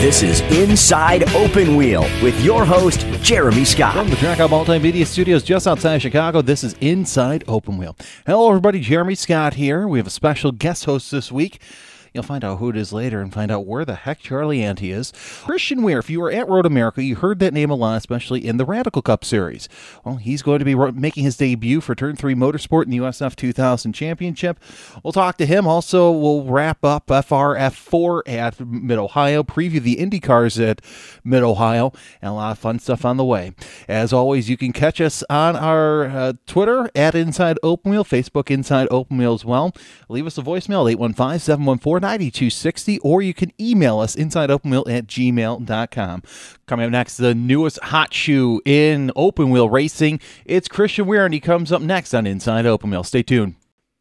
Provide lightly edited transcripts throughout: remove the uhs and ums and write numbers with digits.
This is Inside Open Wheel with your host, Jeremy Scott. From the Trackout Multimedia Studios just outside Chicago, this is Inside Open Wheel. Hello, everybody. Jeremy Scott here. We have a special guest host this week. You'll find out who it is later and find out where the heck Charlie Ante is. Christian Weir, if you were at Road America, you heard that name a lot, especially in the Radical Cup Series. Well, he's going to be making his debut for Turn 3 Motorsport in the USF 2000 Championship. We'll talk to him. Also, we'll wrap up FRF4 at Mid-Ohio, preview the IndyCars at Mid-Ohio, and a lot of fun stuff on the way. As always, you can catch us on our Twitter at Inside Open Wheel, Facebook Inside Open Wheel as well. Leave us a voicemail, 815-714-9260, or you can email us insideopenwheel@gmail.com. Coming up next, the newest hot shoe in open wheel racing. It's Christian Weir, and he comes up next on Inside Open Wheel. Stay tuned.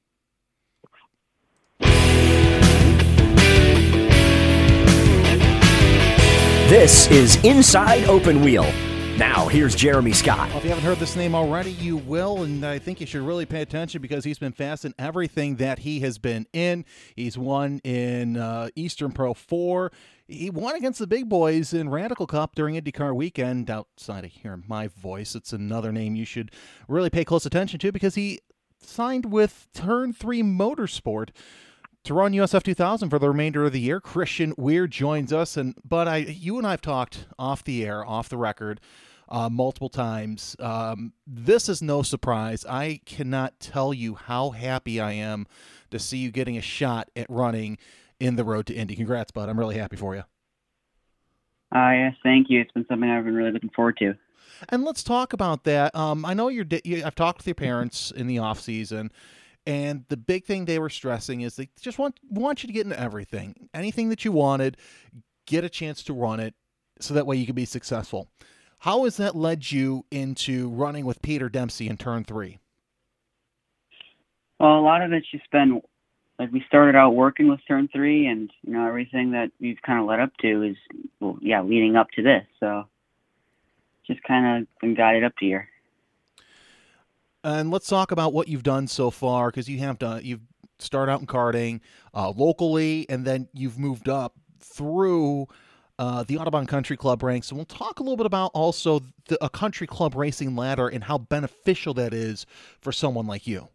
This is Inside Open Wheel. Now, here's Jeremy Scott. Well, if you haven't heard this name already, you will, and I think you should really pay attention because he's been fast in everything that he has been in. He's won in Eastern Pro 4. He won against the big boys in Radical Cup during IndyCar weekend. Outside of hearing my voice, it's another name you should really pay close attention to because he signed with Turn 3 Motorsport to run USF 2000 for the remainder of the year. Christian Weir joins us, but you and I have talked off the air, off the record, multiple times. This is no surprise. I cannot tell you how happy I am to see you getting a shot at running in the Road to Indy. Congrats, bud. I'm really happy for you. Yes, thank you. It's been something I've been really looking forward to. And let's talk about that. I know I've talked with your parents in the off season. And the big thing they were stressing is they just want you to get into everything. Anything that you wanted, get a chance to run it so that way you can be successful. How has that led you into running with Peter Dempsey in Turn 3? Well, a lot of it's just been, we started out working with Turn 3 and, everything that we've kind of led up to is, leading up to this. So just kind of been guided up to here. And let's talk about what you've done so far, because you've started out in karting locally, and then you've moved up through the Audubon Country Club ranks. And we'll talk a little bit about also a country club racing ladder and how beneficial that is for someone like you.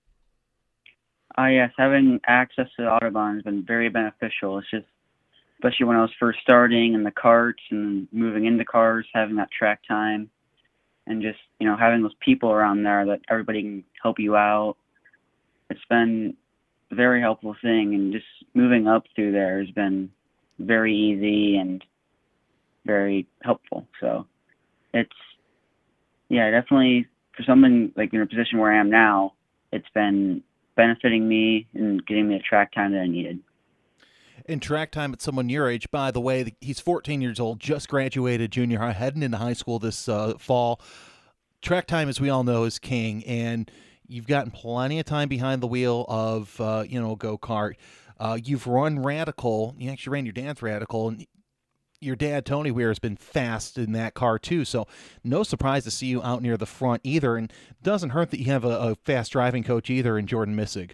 Yes, having access to the Audubon has been very beneficial. It's just, especially when I was first starting in the karts and moving into cars, having that track time. And just, having those people around there that everybody can help you out. It's been a very helpful thing. And just moving up through there has been very easy and very helpful. So it's, definitely for someone like in a position where I am now, it's been benefiting me and getting me the track time that I needed. In track time at someone your age, by the way, he's 14 years old, just graduated junior high, heading into high school this fall. Track time, as we all know, is king, and you've gotten plenty of time behind the wheel of, go-kart. You've run Radical. You actually ran your dad's Radical, and your dad, Tony Weir, has been fast in that car, too, so no surprise to see you out near the front either, and it doesn't hurt that you have a fast driving coach either in Jordan Missig.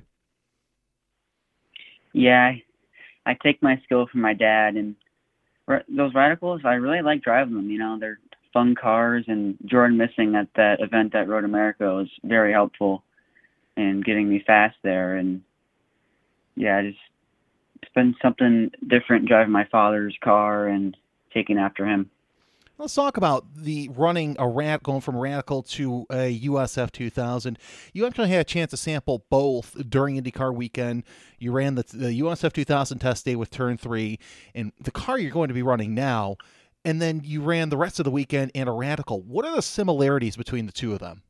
Yeah, I take my skill from my dad, and those Radicals, I really like driving them. They're fun cars, and Jordan Missing at that event at Road America was very helpful in getting me fast there. And it's been something different driving my father's car and taking after him. Let's talk about the running going from Radical to a USF 2000. You actually had a chance to sample both during IndyCar weekend. You ran the USF 2000 test day with Turn 3, and the car you're going to be running now, and then you ran the rest of the weekend in a Radical. What are the similarities between the two of them?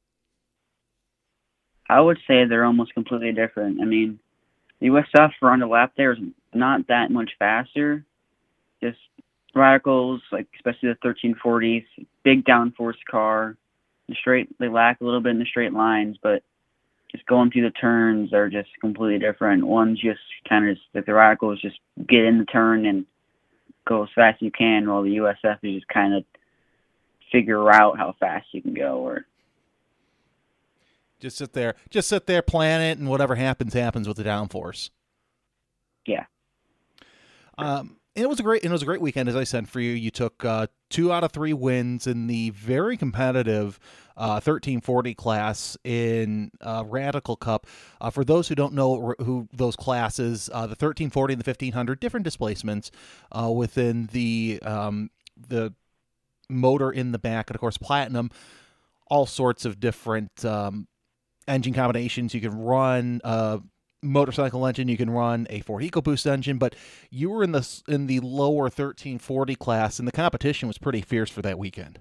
I would say they're almost completely different. The USF around the lap there is not that much faster. Just Radicals, especially the 1340s, big downforce car. They lack a little bit in the straight lines, but just going through the turns are just completely different. One's just kind of the Radicals just get in the turn and go as fast as you can, while the USF is just kind of figure out how fast you can go. Or just sit there, plan it, and whatever happens with the downforce. Yeah. it was a great weekend, as I said, for you. You took 2 out of 3 wins in the very competitive 1340 class in Radical Cup. For those who don't know who those classes, the 1340 and the 1500, different displacements within the motor in the back, and of course Platinum, all sorts of different engine combinations. You can run motorcycle engine, you can run a Ford EcoBoost engine, but you were in the lower 1340 class, and the competition was pretty fierce for that weekend.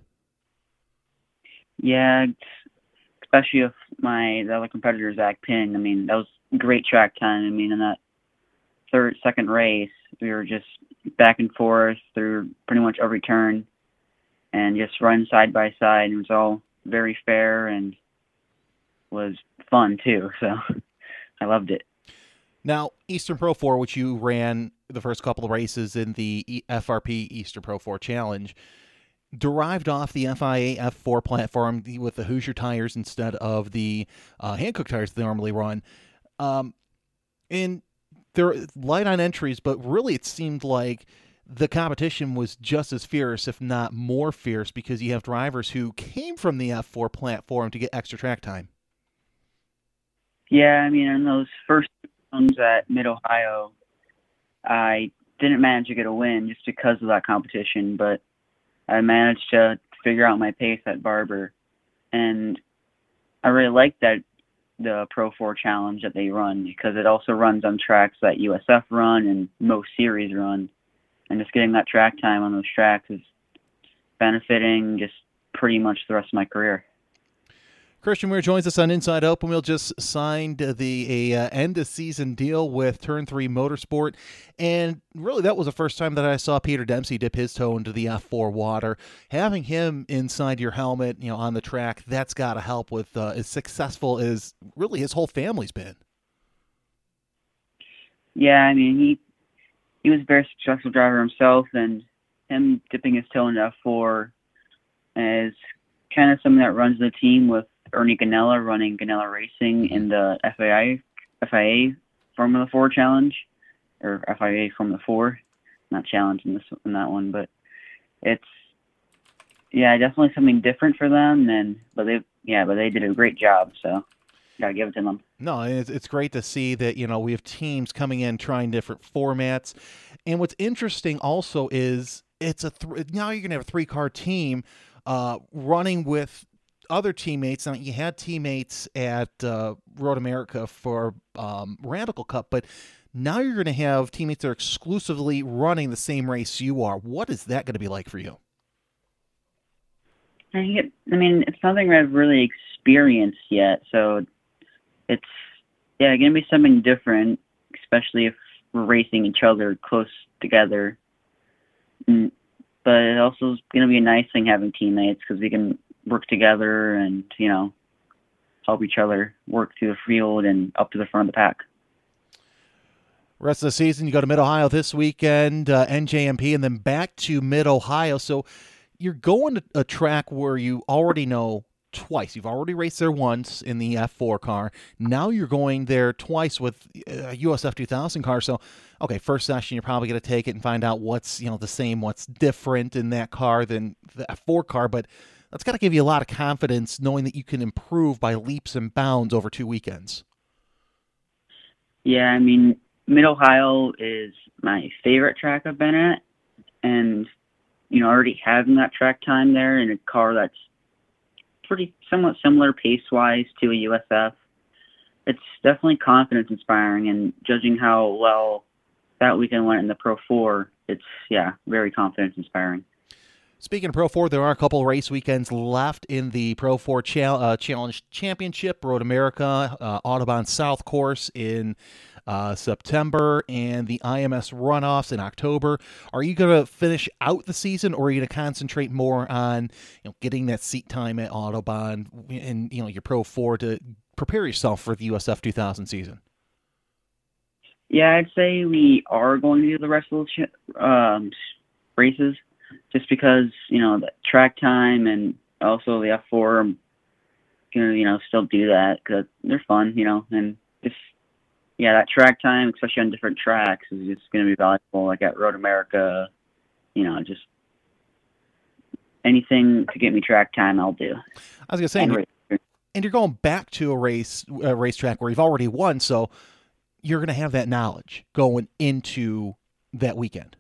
Yeah, especially with the other competitor, Zach Ping. I mean, that was great track time. I mean, in that second race, we were just back and forth through pretty much every turn and just run side by side. It was all very fair and was fun too, so I loved it. Now, Eastern Pro 4, which you ran the first couple of races in the FRP Eastern Pro 4 Challenge, derived off the FIA F4 platform with the Hoosier tires instead of the Hankook tires they normally run. And they're light on entries, but really it seemed like the competition was just as fierce, if not more fierce, because you have drivers who came from the F4 platform to get extra track time. Yeah, I mean, in those first rounds at Mid-Ohio, I didn't manage to get a win just because of that competition, but I managed to figure out my pace at Barber. And I really like the Pro 4 Challenge that they run, because it also runs on tracks that USF run and most series run. And just getting that track time on those tracks is benefiting just pretty much the rest of my career. Christian Weir joins us on Inside Open Wheel. Just signed the end-of-season deal with Turn 3 Motorsport, and really that was the first time that I saw Peter Dempsey dip his toe into the F4 water. Having him inside your helmet, on the track, that's got to help with as successful as really his whole family's been. Yeah, I mean, he was a very successful driver himself, and him dipping his toe into F4 is kind of something that runs the team with Ernie Ganella running Ganella Racing in the FIA Formula 4 Challenge, or FIA Formula 4, not challenge in that one, but it's definitely something different for them. But they did a great job, so gotta give it to them. No, it's great to see that we have teams coming in trying different formats, and what's interesting also is now you're gonna have a 3-car team running with other teammates. Now, you had teammates at Road America for Radical Cup, but now you're going to have teammates that are exclusively running the same race you are. What is that going to be like for you? I mean, it's something I've really experienced yet, so it's going to be something different, especially if we're racing each other close together. But it also is going to be a nice thing having teammates, because we can work together and, help each other work through the field and up to the front of the pack. Rest of the season, you go to Mid-Ohio this weekend, NJMP, and then back to Mid-Ohio. So you're going to a track where you already know twice. You've already raced there once in the F4 car. Now you're going there twice with a USF 2000 car. So, okay, first session, you're probably going to take it and find out what's, the same, what's different in that car than the F4 car. But that's got to give you a lot of confidence knowing that you can improve by leaps and bounds over 2 weekends. Yeah, I mean, Mid-Ohio is my favorite track I've been at. And, already having that track time there in a car that's somewhat similar pace-wise to a USF, it's definitely confidence-inspiring. And judging how well that weekend went in the Pro 4, it's, very confidence-inspiring. Speaking of Pro 4, there are a couple of race weekends left in the Pro 4 Challenge Championship. Road America, Audubon South Course in September, and the IMS runoffs in October. Are you going to finish out the season, or are you going to concentrate more on getting that seat time at Audubon and your Pro 4 to prepare yourself for the USF 2000 season? Yeah, I'd say we are going to do the rest of the races, just because, the track time and also the F4, I'm going to, still do that because they're fun, and just yeah, that track time, especially on different tracks, is just going to be valuable. Like at Road America, just anything to get me track time, I'll do. I was going to say, and you're going back to a racetrack where you've already won, so you're going to have that knowledge going into that weekend.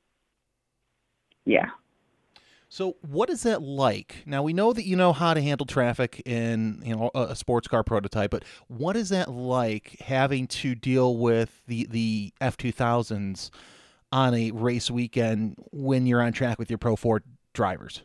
Yeah. So what is that like? Now, we know that you know how to handle traffic in a sports car prototype, but what is that like having to deal with the F2000s on a race weekend when you're on track with your Pro 4 drivers?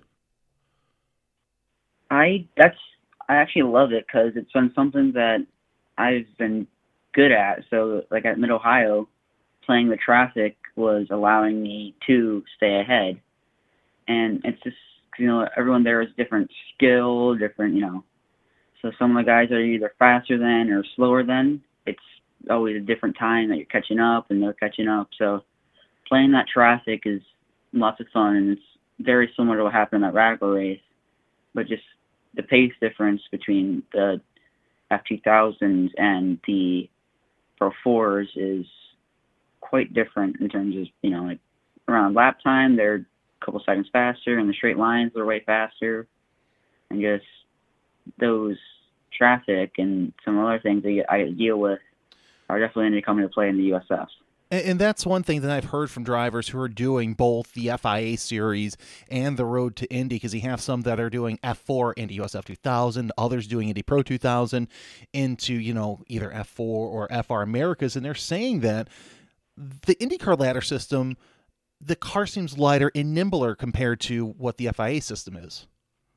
I actually love it because it's been something that I've been good at. So like at Mid-Ohio, playing the traffic was allowing me to stay ahead. And it's just, everyone there is different skill, different, so some of the guys are either faster than or slower than. It's always a different time that you're catching up and they're catching up. So playing that traffic is lots of fun, and it's very similar to what happened in that Radical race, but just the pace difference between the F2000s and the Pro 4s is quite different in terms of, like around lap time, they're a couple seconds faster, and the straight lines are way faster, and just those traffic and some other things that I deal with are definitely going to come into play in the USFs. And that's one thing that I've heard from drivers who are doing both the FIA series and the Road to Indy, because you have some that are doing F4 into USF 2000, others doing Indy Pro 2000 into, either F4 or FR Americas, and they're saying that the IndyCar ladder system, the car seems lighter and nimbler compared to what the FIA system is.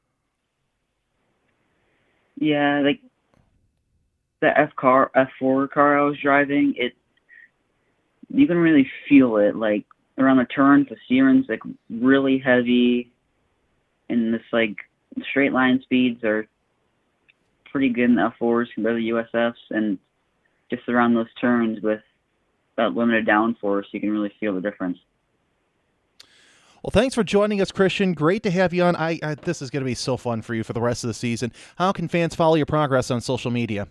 Yeah, like the F4 car I was driving, you can really feel it. Like around the turns, the steering's like really heavy, and this like straight line speeds are pretty good in the F4s compared to the USFs, and just around those turns with that limited downforce, you can really feel the difference. Well, thanks for joining us, Christian. Great to have you on. This is going to be so fun for you for the rest of the season. How can fans follow your progress on social media?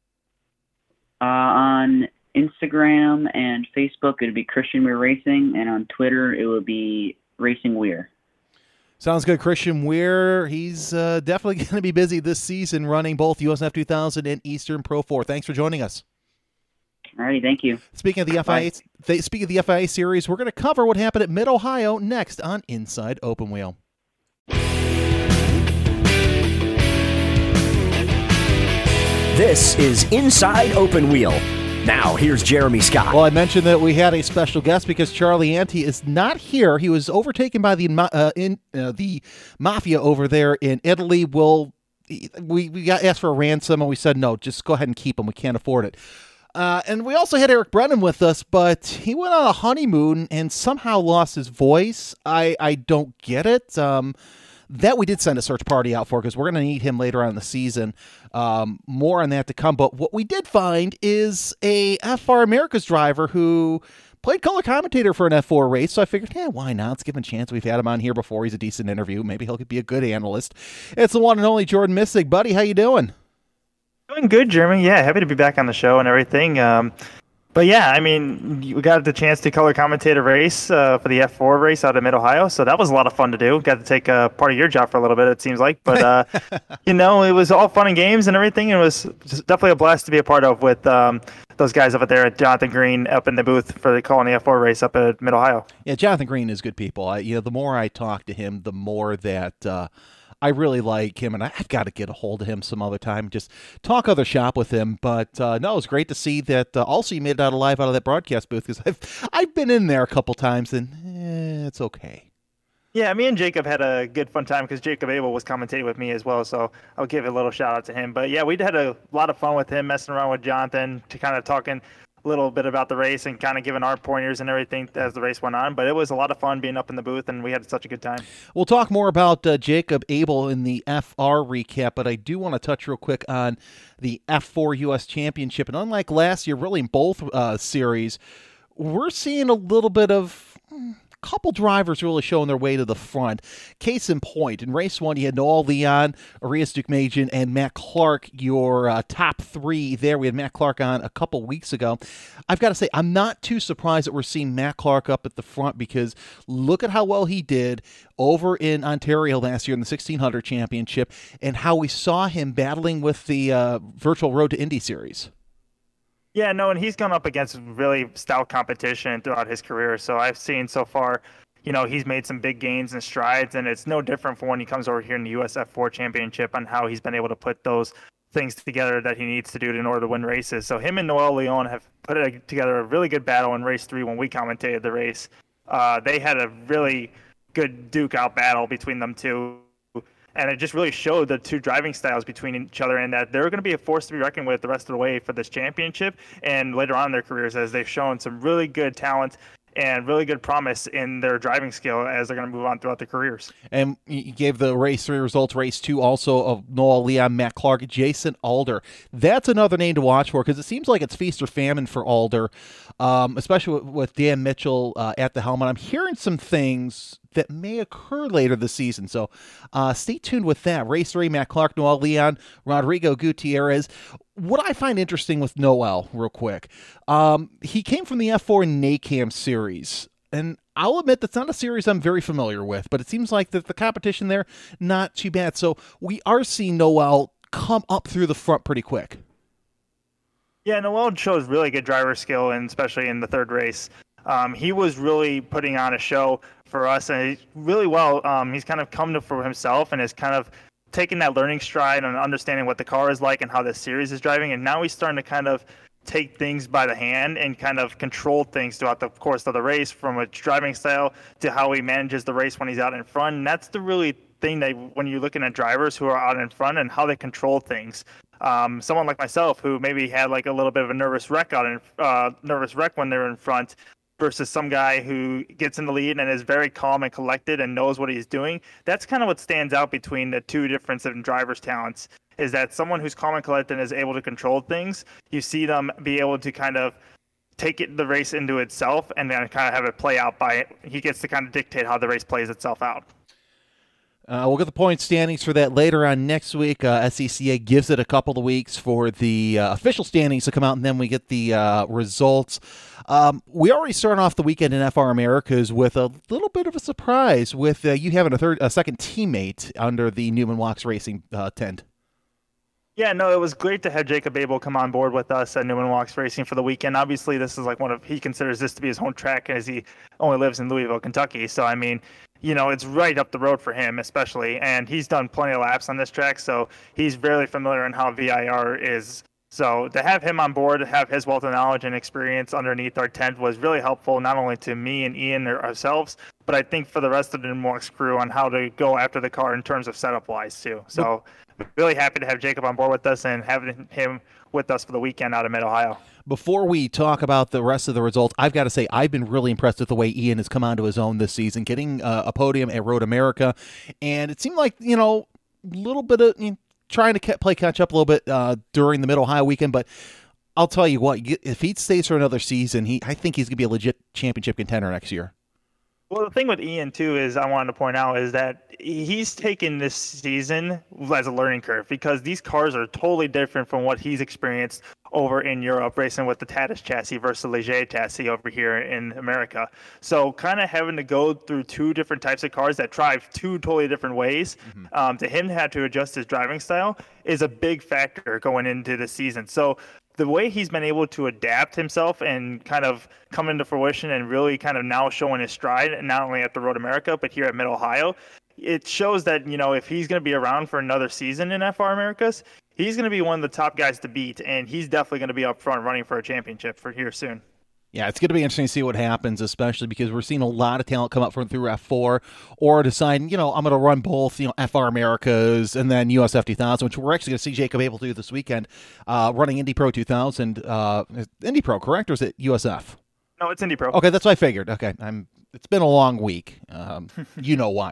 On Instagram and Facebook, it would be Christian Weir Racing, and on Twitter, it would be Racing Weir. Sounds good, Christian Weir. He's definitely going to be busy this season running both USF 2000 and Eastern Pro 4. Thanks for joining us. All righty, thank you. Speaking of the FIA series, we're going to cover what happened at Mid-Ohio next on Inside Open Wheel. This is Inside Open Wheel. Now, here's Jeremy Scott. Well, I mentioned that we had a special guest because Charlie Ante is not here. He was overtaken by the mafia over there in Italy. We got asked for a ransom, and we said, no, just go ahead and keep him. We can't afford it. And we also had Eric Brennan with us, but he went on a honeymoon and somehow lost his voice. I don't get it. That we did send a search party out for because we're going to need him later on in the season. More on that to come. But what we did find is a FR Americas driver who played color commentator for an F4 race. So I figured, why not? Let's give him a chance. We've had him on here before. He's a decent interview. Maybe he'll be a good analyst. It's the one and only Jordan Missig. Buddy, how you doing? Doing good, Jeremy. Yeah, happy to be back on the show and everything. But yeah, I mean, we got the chance to color commentate a race for the F4 race out of Mid-Ohio, so that was a lot of fun to do. Got to take part of your job for a little bit, it seems like. But, it was all fun and games and everything. It was just definitely a blast to be a part of with those guys over there at Jonathan Green up in the booth for calling the F4 race up at Mid-Ohio. Yeah, Jonathan Green is good people. The more I talk to him, the more that I really like him, and I've got to get a hold of him some other time, just talk other shop with him. But no, it was great to see that also you made it out alive out of that broadcast booth, because I've been in there a couple times, and it's okay. Yeah, me and Jacob had a good fun time because Jacob Abel was commentating with me as well, so I'll give a little shout out to him. But yeah, we had a lot of fun with him, messing around with Jonathan, to kind of talking a little bit about the race and kind of giving our pointers and everything as the race went on. But it was a lot of fun being up in the booth, and we had such a good time. We'll talk more about Jacob Abel in the FR recap, but I do want to touch real quick on the F4 U.S. Championship. And unlike last year, really in both series, we're seeing a little bit of couple drivers really showing their way to the front. Case in point, in race 1, you had Noel Leon, Arias Dukmajian, and Matt Clark, your top 3 there. We had Matt Clark on a couple weeks ago. I've got to say, I'm not too surprised that we're seeing Matt Clark up at the front, because look at how well he did over in Ontario last year in the 1600 championship, and how we saw him battling with the virtual Road to Indy series. Yeah, no, and he's gone up against really stout competition throughout his career. So I've seen so far, he's made some big gains and strides, and it's no different from when he comes over here in the USF 4 championship on how he's been able to put those things together that he needs to do in order to win races. So him and Noel Leon have put together a really good battle in race 3 when we commentated the race. They had a really good duke-out battle between them two. And it just really showed the two driving styles between each other, and that they're going to be a force to be reckoned with the rest of the way for this championship and later on in their careers, as they've shown some really good talent and really good promise in their driving skill as they're going to move on throughout their careers. And you gave the race 3 results, race 2 also of Noel Leon, Matt Clark, Jason Alder. That's another name to watch for, because it seems like it's feast or famine for Alder, especially with Dan Mitchell at the helmet. I'm hearing some things that may occur later this season, so stay tuned with that. Race 3, Matt Clark, Noel Leon, Rodrigo Gutierrez. What I find interesting with Noel, real quick, he came from the F4 NACAM series, and I'll admit that's not a series I'm very familiar with, but it seems like the competition there, not too bad. So we are seeing Noel come up through the front pretty quick. Yeah, Noel shows really good driver skill, and especially in the 3rd race. He was really putting on a show for us, and really well. He's kind of come to for himself, and has kind of taking that learning stride and understanding what the car is like and how this series is driving. And now he's starting to kind of take things by the hand and kind of control things throughout the course of the race, from a driving style to how he manages the race when he's out in front. And that's the really thing that when you're looking at drivers who are out in front and how they control things. Someone like myself who maybe had like a little bit of a nervous wreck when they were in front, versus some guy who gets in the lead and is very calm and collected and knows what he's doing. That's kind of what stands out between the two different drivers' talents, is that someone who's calm and collected and is able to control things, you see them be able to kind of take the race into itself and then kind of have it play out by it. He gets to kind of dictate how the race plays itself out. We'll get the point standings for that later on next week. SCCA gives it a couple of weeks for the official standings to come out, and then we get the results. We already started off the weekend in FR Americas with a little bit of a surprise with you having a second teammate under the Newman Walks Racing tent. Yeah, no, it was great to have Jacob Abel come on board with us at Newman Walks Racing for the weekend. Obviously, this is like he considers this to be his home track, as he only lives in Louisville, Kentucky. So, I mean, it's right up the road for him, especially. And he's done plenty of laps on this track, so he's very familiar in how VIR is. So to have him on board, to have his wealth of knowledge and experience underneath our tent was really helpful, not only to me and Ian ourselves, but I think for the rest of the Newman Walks crew on how to go after the car in terms of setup-wise, too. So really happy to have Jacob on board with us and having him with us for the weekend out of Mid-Ohio. Before we talk about the rest of the results, I've got to say I've been really impressed with the way Ian has come onto his own this season, getting a podium at Road America. And it seemed like, a little bit of trying to play catch up a little bit during the Mid-Ohio weekend. But I'll tell you what, if he stays for another season, I think he's going to be a legit championship contender next year. Well, the thing with Ian, too, is I wanted to point out is that he's taken this season as a learning curve, because these cars are totally different from what he's experienced over in Europe, racing with the Tatis chassis versus the Leger chassis over here in America. So kind of having to go through two different types of cars that drive two totally different ways, to him to have to adjust his driving style is a big factor going into the season. So the way he's been able to adapt himself and kind of come into fruition and really kind of now showing his stride, not only at the Road America, but here at Mid-Ohio, it shows that, if he's going to be around for another season in FR Americas, he's going to be one of the top guys to beat, and he's definitely going to be up front running for a championship for here soon. Yeah, it's going to be interesting to see what happens, especially because we're seeing a lot of talent come up through F4 or decide, I'm going to run both, FR Americas and then USF 2000, which we're actually going to see Jacob Abel do this weekend, running Indy Pro 2000. Indy Pro, correct? Or is it USF? No, it's Indy Pro. Okay, that's what I figured. Okay, it's been a long week. You know why.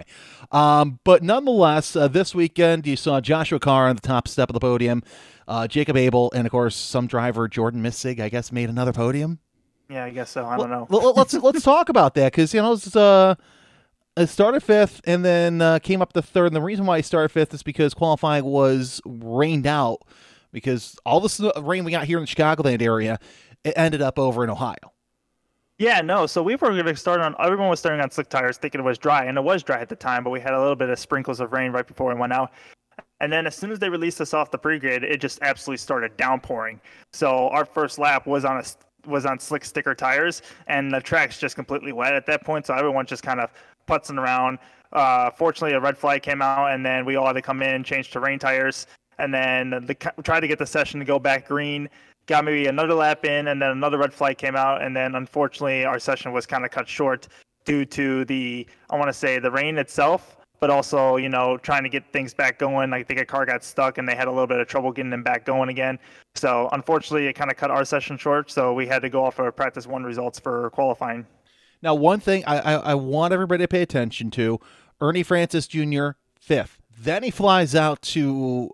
But nonetheless, this weekend you saw Joshua Carr on the top step of the podium, Jacob Abel, and of course some driver, Jordan Missig, I guess, made another podium. Yeah, I guess so. I don't know. Let's talk about that, because it started fifth and then came up to third. And the reason why he started fifth is because qualifying was rained out, because all this rain we got here in the Chicagoland area, it ended up over in Ohio. Yeah, no. So we were going to start on. Everyone was starting on slick tires, thinking it was dry, and it was dry at the time. But we had a little bit of sprinkles of rain right before it went out. And then as soon as they released us off the pre-grid, it just absolutely started downpouring. So our first lap was on slick sticker tires, and the track's just completely wet at that point. So everyone just kind of putzing around. Fortunately, a red flag came out, and then we all had to come in, change to rain tires, and then tried to get the session to go back green. Got maybe another lap in, and then another red flag came out, and then unfortunately our session was kind of cut short due to the rain itself, but also, trying to get things back going. I think a car got stuck and they had a little bit of trouble getting them back going again. So unfortunately, it kind of cut our session short. So we had to go off of practice one results for qualifying. Now, one thing I want everybody to pay attention to: Ernie Francis Jr. fifth. Then he flies over to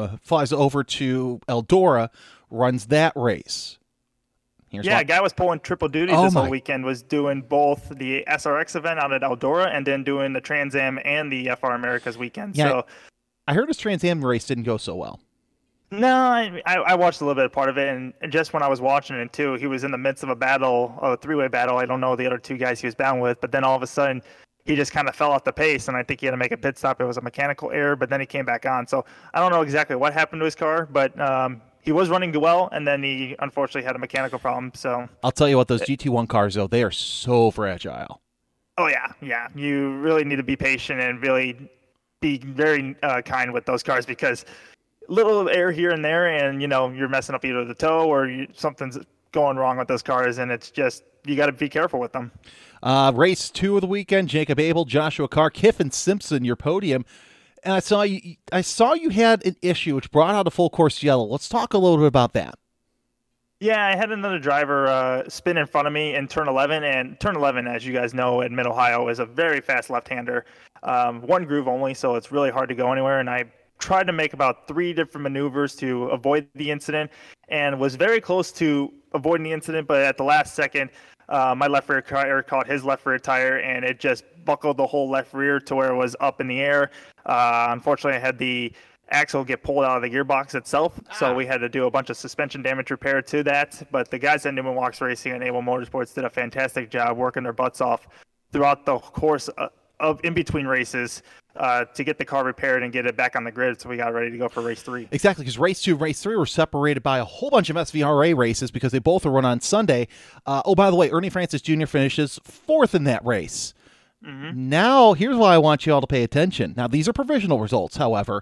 Eldora, runs that race. A guy was pulling triple duty this whole weekend, was doing both the SRX event out at Eldora and then doing the Trans Am and the FR Americas weekend. Yeah, so I heard his Trans Am race didn't go so well. No, I watched a little bit of part of it, and just when I was watching it too, he was in the midst of a three-way battle. I don't know the other two guys he was battling with, but then all of a sudden he just kind of fell off the pace, and I think he had to make a pit stop. It was a mechanical error, but then he came back on. So I don't know exactly what happened to his car, but he was running well, and then he unfortunately had a mechanical problem. So I'll tell you what, those GT1 cars, though, they are so fragile. Oh, yeah. You really need to be patient and really be very kind with those cars, because little air here and there, and you're messing up either the toe or something's going wrong with those cars, and it's just you got to be careful with them. Race 2 of the weekend: Jacob Abel, Joshua Carr, Kiffin Simpson, your podium. And I saw you had an issue which brought out a full course yellow. Let's talk a little bit about that. Yeah, I had another driver spin in front of me in turn 11, and turn 11, as you guys know, in Mid-Ohio is a very fast left-hander, one groove only, so it's really hard to go anywhere. And I tried to make about 3 different maneuvers to avoid the incident, and was very close to avoiding the incident, but at the last second, my left rear tire caught his left rear tire, and it just buckled the whole left rear to where it was up in the air. Unfortunately, I had the axle get pulled out of the gearbox itself, so we had to do a bunch of suspension damage repair to that. But the guys at Newman Walks Racing and Able Motorsports did a fantastic job working their butts off throughout the course of in between races to get the car repaired and get it back on the grid, so we got ready to go for race 3. Exactly, because race 2 and race 3 were separated by a whole bunch of SVRA races because they both were run on Sunday. By the way, Ernie Francis Jr. finishes 4th in that race. Mm-hmm. Now, here's why I want you all to pay attention. Now, these are provisional results, however.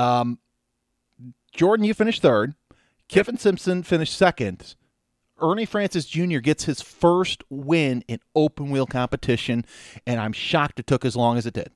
Jordan, you finished 3rd. Kiffin Simpson finished 2nd. Ernie Francis Jr. gets his first win in open wheel competition, and I'm shocked it took as long as it did.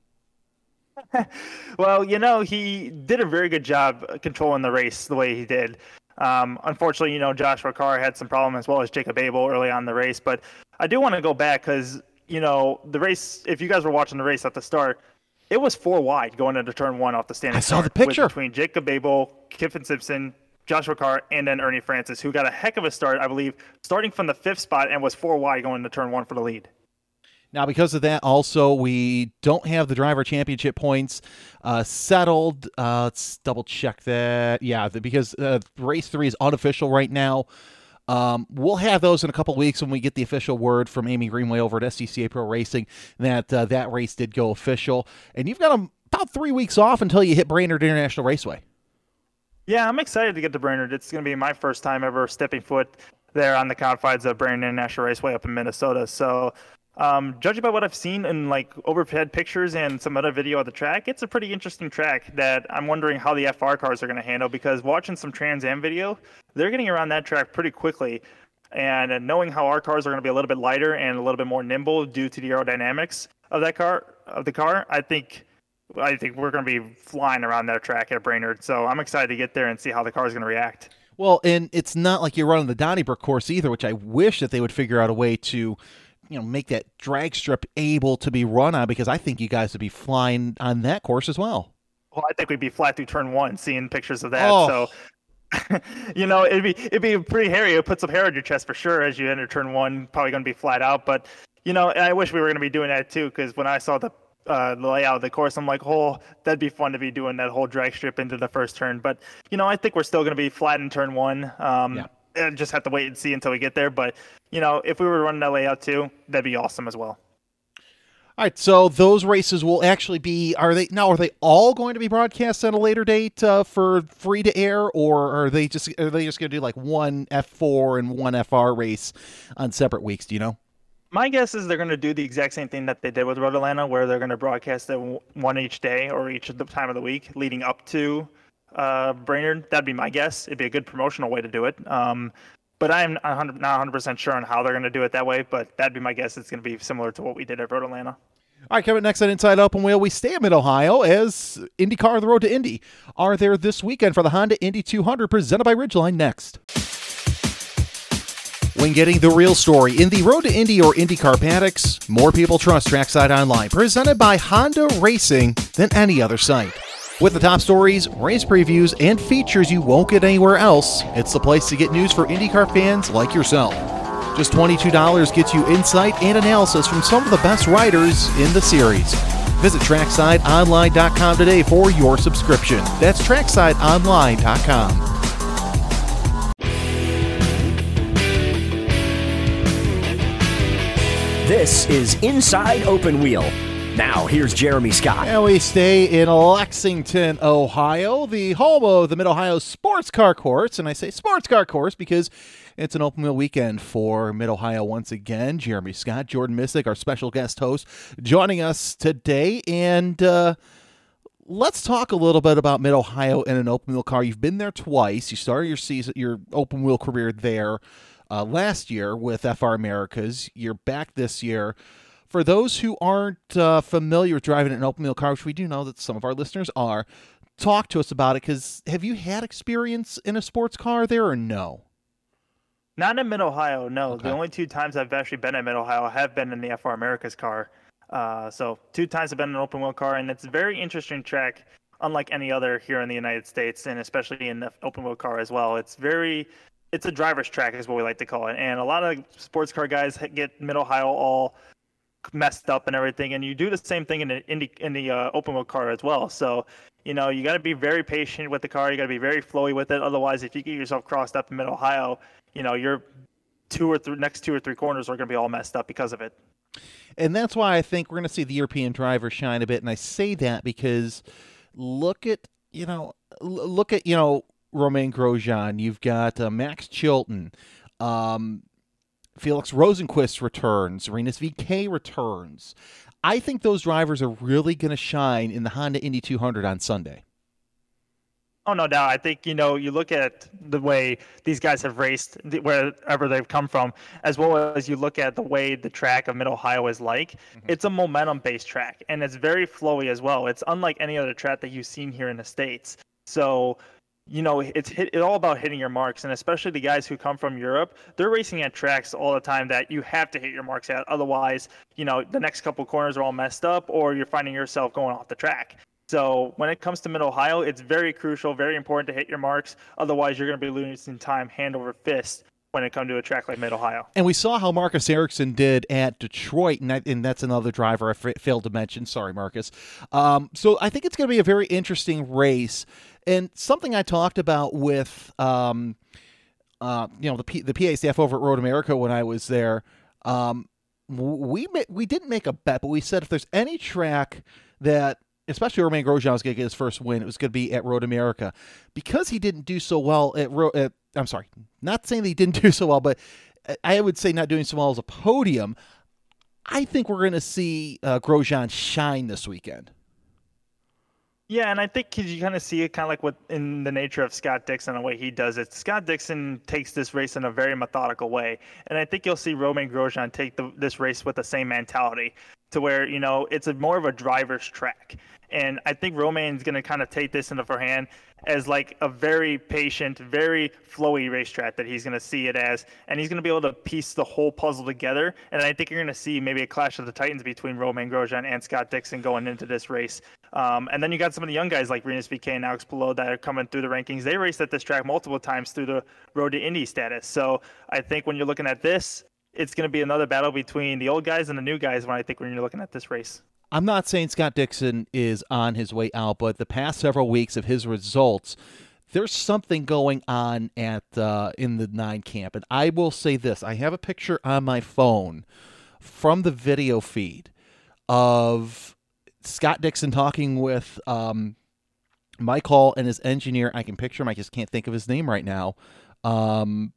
Well, he did a very good job controlling the race the way he did. Unfortunately, Joshua Carr had some problem, as well as Jacob Abel, early on in the race. But I do want to go back because, the race, if you guys were watching the race at the start, it was 4 wide going into turn 1 off the standing start. I saw the picture. Between Jacob Abel, Kiffin Simpson, Joshua Carr, and then Ernie Francis, who got a heck of a start, I believe, starting from the 5th spot and was 4 wide going into turn 1 for the lead. Now, because of that, also, we don't have the driver championship points settled. Let's double-check that. Yeah, because race 3 is unofficial right now. We'll have those in a couple weeks when we get the official word from Amy Greenway over at SCCA Pro Racing that that race did go official. And you've got about 3 weeks off until you hit Brainerd International Raceway. Yeah, I'm excited to get to Brainerd. It's going to be my first time ever stepping foot there on the confines of Brainerd International Raceway up in Minnesota. So, judging by what I've seen in overhead pictures and some other video of the track, it's a pretty interesting track that I'm wondering how the FR cars are going to handle, because watching some Trans Am video, they're getting around that track pretty quickly. And knowing how our cars are going to be a little bit lighter and a little bit more nimble due to the aerodynamics of the car, I think we're going to be flying around that track at Brainerd. So I'm excited to get there and see how the car is going to react. Well, and it's not like you're running the Donnybrook course either, which I wish that they would figure out a way to make that drag strip able to be run on, because I think you guys would be flying on that course as well. Well, I think we'd be flat through turn 1 seeing pictures of that. Oh. So it'd be pretty hairy. It puts some hair on your chest for sure as you enter turn one. Probably going to be flat out, but I wish we were going to be doing that too. Because when I saw the layout of the course, I'm like, oh, that'd be fun to be doing that whole drag strip into the first turn. But I think we're still going to be flat in turn one. And just have to wait and see until we get there. But if we were running that layout too, that'd be awesome as well. All right, so those races will actually be. Are they all going to be broadcast at a later date for free to air, or are they just going to do like one F4 and one FR race on separate weeks? Do you know? My guess is they're going to do the exact same thing that they did with Road Atlanta, where they're going to broadcast it one each day or each of the time of the week leading up to Brainerd. That'd be my guess. It'd be a good promotional way to do it. But I'm not 100% sure on how they're going to do it that way, but that'd be my guess. It's going to be similar to what we did at Road Atlanta. All right, coming next on Inside Open Wheel, we stay in Mid-Ohio as IndyCar The Road to Indy are there this weekend for the Honda Indy 200 presented by Ridgeline next. When getting the real story in the Road to Indy or IndyCar paddocks, more people trust Trackside Online, presented by Honda Racing than any other site. With the top stories, race previews, and features you won't get anywhere else, it's the place to get news for IndyCar fans like yourself. Just $22 gets you insight and analysis from some of the best riders in the series. Visit TracksideOnline.com today for your subscription. That's TracksideOnline.com. This is Inside Open Wheel. Now, here's Jeremy Scott. And we stay in Lexington, Ohio, the home of the Mid-Ohio Sports Car Course. And I say Sports Car Course because it's an open wheel weekend for Mid-Ohio once again. Jeremy Scott, Jordan Missick, our special guest host, joining us today. And let's talk a little bit about Mid-Ohio in an open wheel car. You've been there twice. You started your open wheel career there last year with FR Americas. You're back this year. For those who aren't familiar with driving an open wheel car, which we do know that some of our listeners are, talk to us about it, because have you had experience in a sports car there or no? Not in Mid-Ohio, no. Okay. The only two times I've actually been in Mid-Ohio have been in the FR Americas car. So 2 times I've been in an open wheel car, and it's a very interesting track, unlike any other here in the United States, and especially in the open wheel car as well. It's a driver's track is what we like to call it. And a lot of sports car guys get Mid-Ohio all messed up and everything, and you do the same thing in the open wheel car as well. So you got to be very patient with the car. You got to be very flowy with it. Otherwise, if you get yourself crossed up in Mid-Ohio, your next 2 or 3 corners are going to be all messed up because of it. And that's why I think we're going to see the European driver shine a bit. And I say that because look at Romain Grosjean. You've got Max Chilton. Felix Rosenqvist returns. Rinus VeeKay returns. I think those drivers are really going to shine in the Honda Indy 200 on Sunday. Oh, no doubt. I think, you look at the way these guys have raced wherever they've come from, as well as you look at the way the track of Mid-Ohio is like. Mm-hmm. It's a momentum-based track, and it's very flowy as well. It's unlike any other track that you've seen here in the States. So it's all about hitting your marks, and especially the guys who come from Europe, they're racing at tracks all the time that you have to hit your marks at. Otherwise, the next couple corners are all messed up, or you're finding yourself going off the track. So when it comes to Mid-Ohio, it's very crucial, very important to hit your marks. Otherwise, you're going to be losing time hand over fist when it comes to a track like Mid-Ohio. And we saw how Marcus Ericsson did at Detroit, and that's another driver I failed to mention. Sorry, Marcus. So I think it's going to be a very interesting race. And something I talked about with the PA staff over at Road America when I was there, we didn't make a bet, but we said if there's any track that, especially Romain Grosjean was going to get his first win, it was going to be at Road America. Because he didn't do so well at I'm sorry, not saying that he didn't do so well, but I would say not doing so well as a podium. I think we're going to see Grosjean shine this weekend. Yeah, and I think you kind of see it kind of like what in the nature of Scott Dixon, the way he does it. Scott Dixon takes this race in a very methodical way, and I think you'll see Romain Grosjean take this race with the same mentality. to where, it's more of a driver's track. And I think Romein's going to kind of take this into her hand as like a very patient, very flowy racetrack that he's going to see it as. And he's going to be able to piece the whole puzzle together. And I think you're going to see maybe a clash of the titans between Romain Grosjean and Scott Dixon going into this race. And then you got some of the young guys like Rinus VeeKay and Alex Palou that are coming through the rankings. They raced at this track multiple times through the Road to Indy status. So I think when you're looking at this, it's going to be another battle between the old guys and the new guys when you're looking at this race. I'm not saying Scott Dixon is on his way out, but the past several weeks of his results, there's something going on at in the 9 camp. And I will say this. I have a picture on my phone from the video feed of Scott Dixon talking with Mike Hall and his engineer. I can picture him. I just can't think of his name right now. And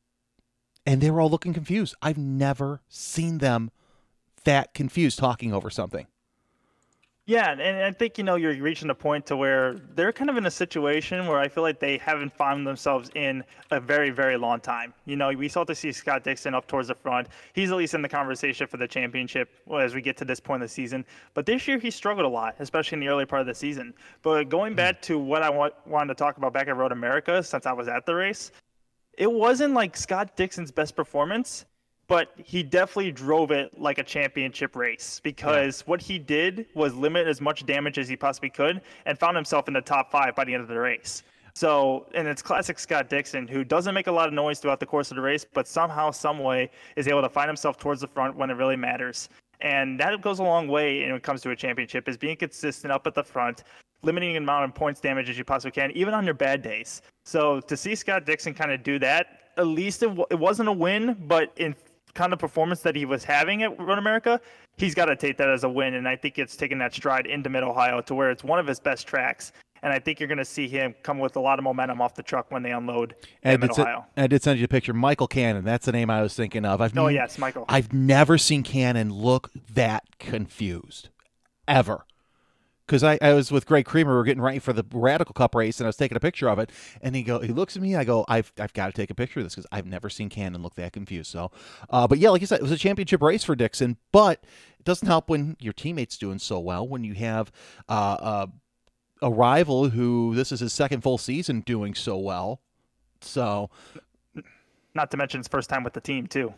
they were all looking confused. I've never seen them that confused talking over something. Yeah, and I think, you're reaching a point to where they're kind of in a situation where I feel like they haven't found themselves in a very, very long time. We start to see Scott Dixon up towards the front. He's at least in the conversation for the championship as we get to this point of the season. But this year he struggled a lot, especially in the early part of the season. But going back to what I wanted to talk about back at Road America, since I was at the race, it wasn't like Scott Dixon's best performance, but he definitely drove it like a championship race because what he did was limit as much damage as he possibly could and found himself in the top 5 by the end of the race. So, and it's classic Scott Dixon, who doesn't make a lot of noise throughout the course of the race, but somehow, some way is able to find himself towards the front when it really matters. And that goes a long way when it comes to a championship, is being consistent up at the front, limiting the amount of points damage as you possibly can, even on your bad days. So to see Scott Dixon kind of do that, at least it wasn't a win, but in kind of performance that he was having at Road America, he's got to take that as a win. And I think it's taking that stride into Mid-Ohio to where it's one of his best tracks. And I think you're going to see him come with a lot of momentum off the truck when they unload in Mid-Ohio. I did send you a picture. Michael Cannon, that's the name I was thinking of. Yes, Michael. I've never seen Cannon look that confused, ever. Because I was with Greg Creamer, we were getting ready for the Radical Cup race, and I was taking a picture of it. And he looks at me, I go, I've got to take a picture of this because I've never seen Cannon look that confused. So, but yeah, like you said, it was a championship race for Dixon, but it doesn't help when your teammate's doing so well, when you have a rival who this is his second full season doing so well. So, not to mention his first time with the team too.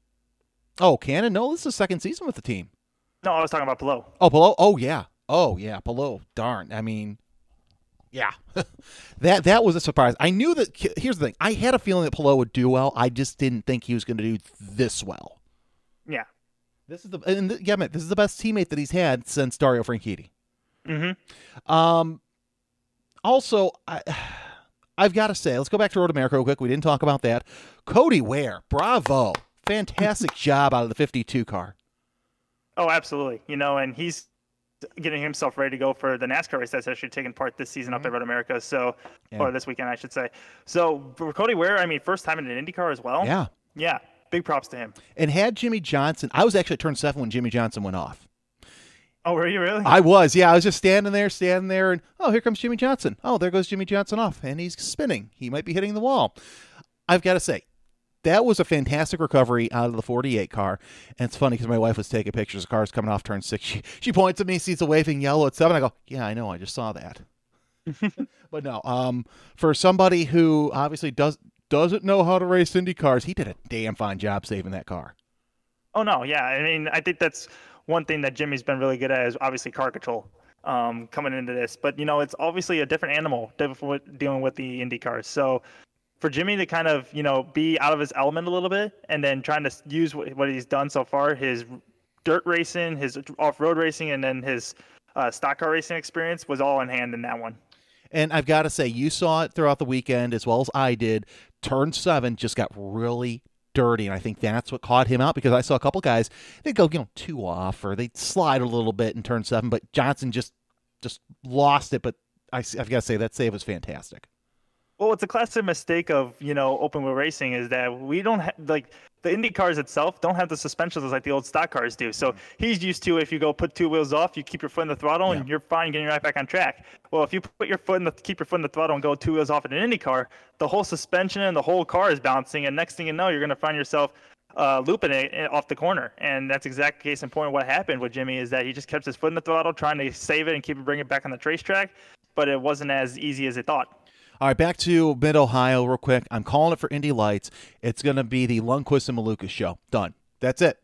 Oh, Cannon? No, this is his second season with the team. No, I was talking about Palou. Oh, Palou? Oh, yeah. Oh, yeah, Palou. Darn. I mean, yeah. that was a surprise. I knew that. Here's the thing. I had a feeling that Palou would do well. I just didn't think he was going to do this well. Yeah. This is this is the best teammate that he's had since Dario Franchitti. Mm-hmm. Also, I've got to say, let's go back to Road America real quick. We didn't talk about that. Cody Ware, bravo. Fantastic job out of the 52 car. Oh, absolutely. And he's getting himself ready to go for the NASCAR race that's actually taking part this season up at Road America. So, or this weekend, I should say. So for Cody Ware, first time in an IndyCar as well. Yeah. Yeah. Big props to him. And had Jimmy Johnson, I was actually at turn 7 when Jimmy Johnson went off. Oh, were you really? I was, yeah. I was just standing there, and oh, here comes Jimmy Johnson. Oh, there goes Jimmy Johnson off, and he's spinning. He might be hitting the wall. I've got to say, that was a fantastic recovery out of the 48 car. And it's funny because my wife was taking pictures of cars coming off turn 6. She points at me, sees a waving yellow at 7. I go, yeah, I know. I just saw that. But no, for somebody who obviously doesn't know how to race Indy cars, he did a damn fine job saving that car. Oh, no, yeah. I think that's one thing that Jimmy's been really good at is obviously car control coming into this. But, it's obviously a different animal dealing with the Indy cars. So for Jimmy to kind of, be out of his element a little bit and then trying to use what he's done so far, his dirt racing, his off-road racing, and then his stock car racing experience was all in hand in that one. And I've got to say, you saw it throughout the weekend as well as I did. Turn 7 just got really dirty, and I think that's what caught him out because I saw a couple guys, they'd go, 2 off, or they'd slide a little bit in turn 7, but Johnson just lost it. But I've got to say, that save was fantastic. Well, it's a classic mistake of, open wheel racing is that we don't the Indy cars itself don't have the suspensions like the old stock cars do. So he's used to, if you go put 2 wheels off, you keep your foot in the throttle and you're fine getting right back on track. Well, if you keep your foot in the throttle and go 2 wheels off in an Indy car, the whole suspension and the whole car is bouncing. And next thing you know, you're going to find yourself looping it off the corner. And that's exact case in point what happened with Jimmy is that he just kept his foot in the throttle trying to save it and bring it back on the racetrack, but it wasn't as easy as it thought. All right, back to Mid-Ohio real quick. I'm calling it for Indy Lights. It's going to be the Lundqvist and Malukas show. Done. That's it.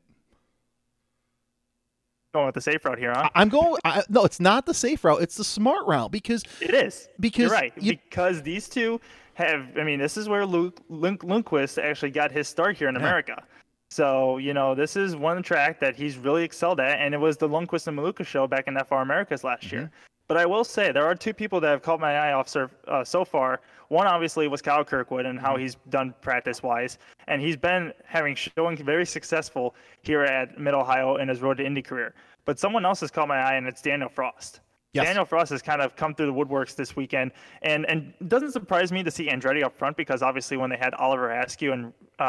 Going with the safe route here, huh? No, it's not the safe route. It's the smart route because it is. Because you're right. Because these two have. I mean, this is where Lundqvist actually got his start here in America. So this is one track that he's really excelled at, and it was the Lundqvist and Malukas show back in FR Americas last year. But I will say there are two people that have caught my eye off so far. One obviously was Kyle Kirkwood and how he's done practice-wise, and he's been showing very successful here at Mid-Ohio in his Road to Indy career. But someone else has caught my eye, and it's Daniel Frost. Yes. Daniel Frost has kind of come through the woodworks this weekend, and it doesn't surprise me to see Andretti up front because obviously when they had Oliver Askew and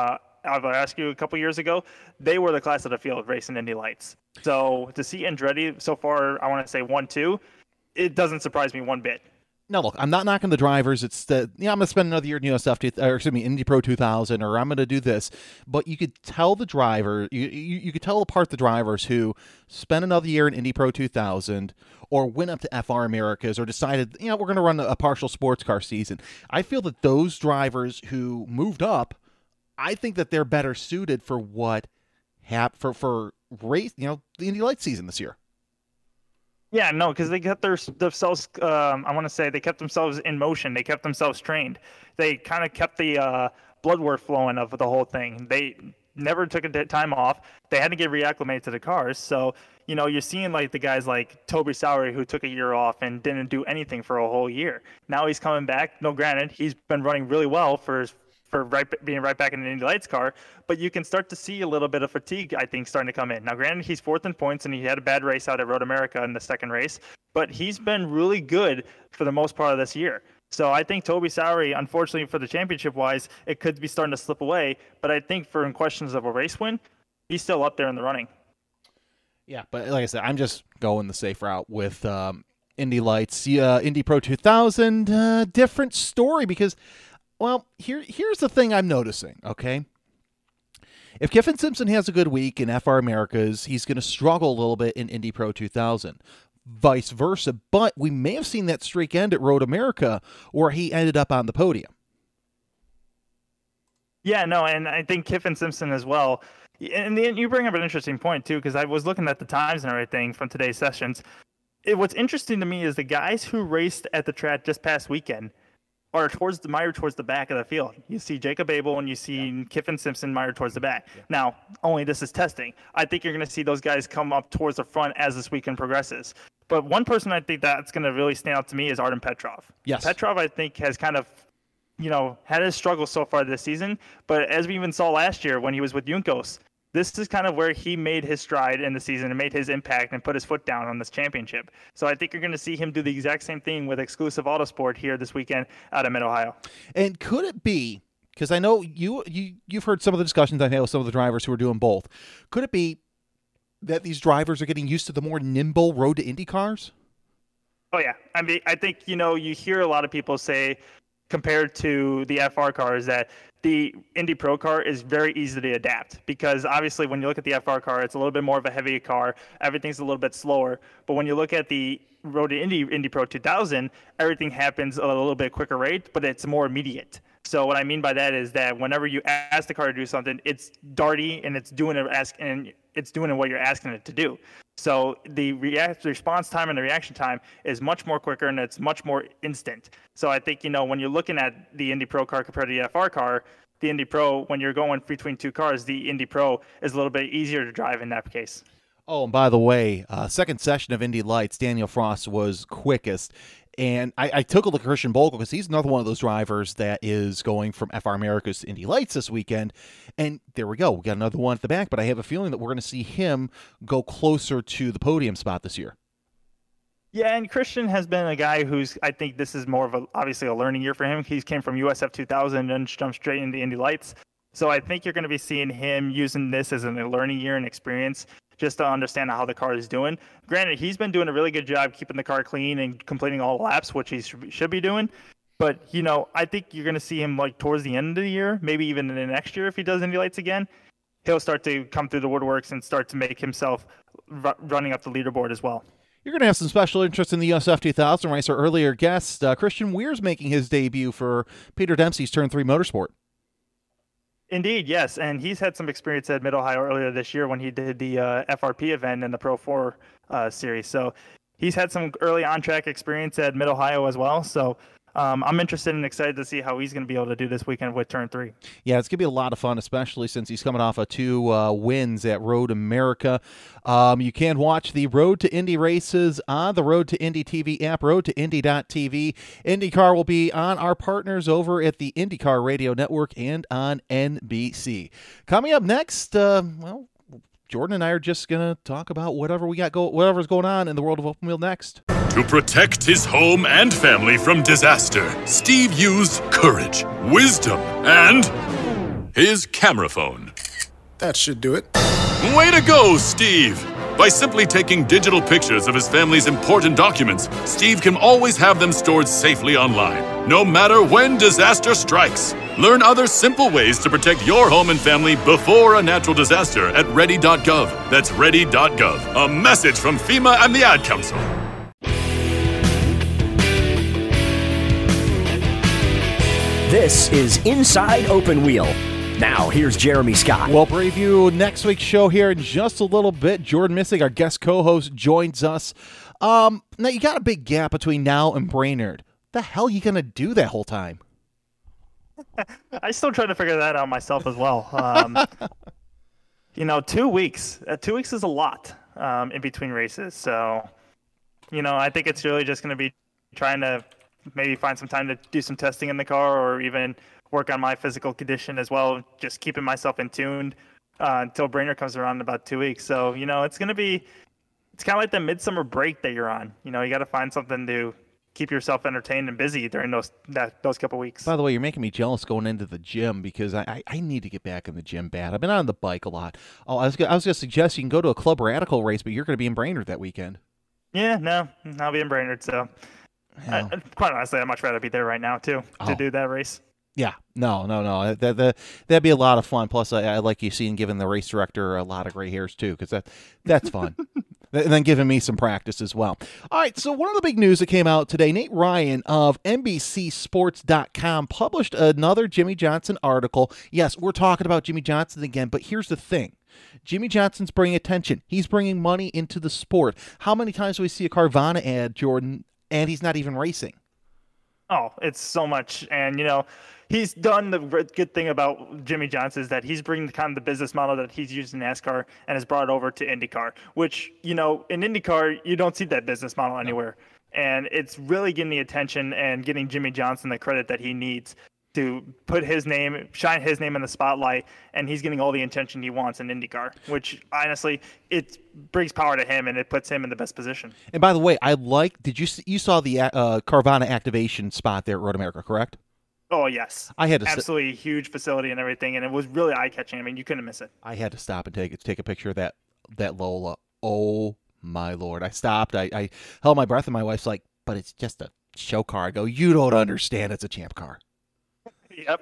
a couple years ago, they were the class of the field racing Indy Lights. So to see Andretti so far, I want to say 1-2. It doesn't surprise me one bit. No, look, I'm not knocking the drivers. It's I'm going to spend another year in Indy Pro 2000, or I'm going to do this. But you could tell the driver, you could tell apart the drivers who spent another year in Indy Pro 2000 or went up to FR Americas or decided, we're going to run a partial sports car season. I feel that those drivers who moved up, I think that they're better suited for what for race, the Indy Lights season this year. Yeah, no, because they kept themselves. I want to say they kept themselves in motion. They kept themselves trained. They kind of kept the blood work flowing of the whole thing. They never took a time off. They had to get reacclimated to the cars. So you're seeing like the guys like Toby Sowery who took a year off and didn't do anything for a whole year. Now he's coming back. No, granted, he's been running really well for being right back in an Indy Lights car, but you can start to see a little bit of fatigue, I think, starting to come in. Now, granted, he's fourth in points, and he had a bad race out at Road America in the second race, but he's been really good for the most part of this year. So I think Toby Sowery, unfortunately for the championship-wise, it could be starting to slip away, but I think in questions of a race win, he's still up there in the running. Yeah, but like I said, I'm just going the safe route with Indy Lights. Indy Pro 2000, different story because... Well, here's the thing I'm noticing, okay? If Kyffin Simpson has a good week in FR Americas, he's going to struggle a little bit in Indy Pro 2000. Vice versa, but we may have seen that streak end at Road America where he ended up on the podium. Yeah, no, and I think Kyffin Simpson as well. And you bring up an interesting point, too, because I was looking at the times and everything from today's sessions. What's interesting to me is the guys who raced at the track just past weekend are towards the back of the field. You see Jacob Abel and you see Kyffin Simpson mired towards the back. Yeah. Now, only this is testing. I think you're going to see those guys come up towards the front as this weekend progresses. But one person I think that's going to really stand out to me is Artem Petrov. Yes. Petrov, I think, has kind of, had his struggles so far this season. But as we even saw last year when he was with Juncos, this is kind of where he made his stride in the season and made his impact and put his foot down on this championship. So I think you're going to see him do the exact same thing with Exclusive Autosport here this weekend out of Mid-Ohio. And could it be, because I know you've heard some of the discussions I've had with some of the drivers who are doing both, could it be that these drivers are getting used to the more nimble Road to Indy cars? Oh, yeah. I mean, I think, you hear a lot of people say, compared to the FR cars, that the Indy Pro car is very easy to adapt because obviously when you look at the FR car, it's a little bit more of a heavy car. Everything's a little bit slower. But when you look at the Road to Indy Pro 2000, everything happens at a little bit quicker rate, but it's more immediate. So what I mean by that is that whenever you ask the car to do something, it's darty and it's doing what you're asking it to do. So the response time and the reaction time is much more quicker and it's much more instant. So I think, when you're looking at the Indy Pro car compared to the FR car, the Indy Pro, when you're going between two cars, the Indy Pro is a little bit easier to drive in that case. Oh, and by the way, second session of Indy Lights, Daniel Frost was quickest. And I took a look at Christian Bogle because he's another one of those drivers that is going from FR Americas to Indy Lights this weekend. And there we go. We got another one at the back, but I have a feeling that we're going to see him go closer to the podium spot this year. Yeah, and Christian has been a guy who's, I think this is more of obviously a learning year for him. He came from USF 2000 and jumped straight into Indy Lights. So I think you're going to be seeing him using this as a learning year and experience just to understand how the car is doing. Granted, he's been doing a really good job keeping the car clean and completing all the laps, which he should be doing. But, I think you're going to see him like towards the end of the year, maybe even in the next year if he does Indy Lights again. he'll start to come through the woodworks and start to make himself running up the leaderboard as well. You're going to have some special interest in the USF 2000 race. Our earlier guest, Christian Weir's making his debut for Peter Dempsey's Turn 3 Motorsport. Indeed, yes. And he's had some experience at Mid-Ohio earlier this year when he did the FRP event in the Pro 4 series. So he's had some early on-track experience at Mid-Ohio as well. So I'm interested and excited to see how he's going to be able to do this weekend with Turn 3. Yeah, it's going to be a lot of fun, especially since he's coming off of 2 wins at Road America. You can watch the Road to Indy races on the Road to Indy TV app, roadtoindy.tv. IndyCar will be on our partners over at the IndyCar Radio Network and on NBC. Coming up next, Jordan and I are just going to talk about whatever's going on in the world of open wheel next. To protect his home and family from disaster, Steve used courage, wisdom, and his camera phone. That should do it. Way to go, Steve! By simply taking digital pictures of his family's important documents, Steve can always have them stored safely online, no matter when disaster strikes. Learn other simple ways to protect your home and family before a natural disaster at ready.gov. That's ready.gov. A message from FEMA and the Ad Council. This is Inside Open Wheel. Now, here's Jeremy Scott. We'll preview next week's show here in just a little bit. Jordan Missig, our guest co-host, joins us. Now, you got a big gap between now and Brainerd. The hell are you going to do that whole time? I'm still trying to figure that out myself as well. 2 weeks. 2 weeks is a lot in between races. So, I think it's really just going to be trying to maybe find some time to do some testing in the car or even work on my physical condition as well, just keeping myself in tune until Brainerd comes around in about 2 weeks. So, it's kind of like the midsummer break that you're on. You got to find something to keep yourself entertained and busy during those couple weeks. By the way, you're making me jealous going into the gym because I need to get back in the gym bad. I've been on the bike a lot. Oh, I was going to suggest you can go to a Club Radical race, but you're going to be in Brainerd that weekend. Yeah, no, I'll be in Brainerd, so... quite honestly, I'd much rather be there right now, too, to do that race. Yeah, no. That'd be a lot of fun. Plus, I like you seeing giving the race director a lot of gray hairs, too, because that's fun. And then giving me some practice as well. All right, so one of the big news that came out today, Nate Ryan of NBCSports.com published another Jimmie Johnson article. Yes, we're talking about Jimmie Johnson again, but here's the thing. Jimmie Johnson's bringing attention. He's bringing money into the sport. How many times do we see a Carvana ad, Jordan, and he's not even racing? Oh, it's so much. And, he's done the good thing about Jimmie Johnson is that he's bringing kind of the business model that he's used in NASCAR and has brought it over to IndyCar, which, in IndyCar, you don't see that business model anywhere. And it's really getting the attention and getting Jimmie Johnson the credit that he needs to put shine his name in the spotlight, and he's getting all the attention he wants in IndyCar, which honestly, it brings power to him and it puts him in the best position. And by the way, you saw the Carvana activation spot there at Road America, correct? Oh, yes. I had to absolutely huge facility and everything, and it was really eye-catching. I mean, you couldn't miss it. I had to stop and take a picture of that Lola. Oh, my Lord. I stopped. I held my breath, and my wife's like, but it's just a show car. I go, you don't understand. It's a champ car. Yep.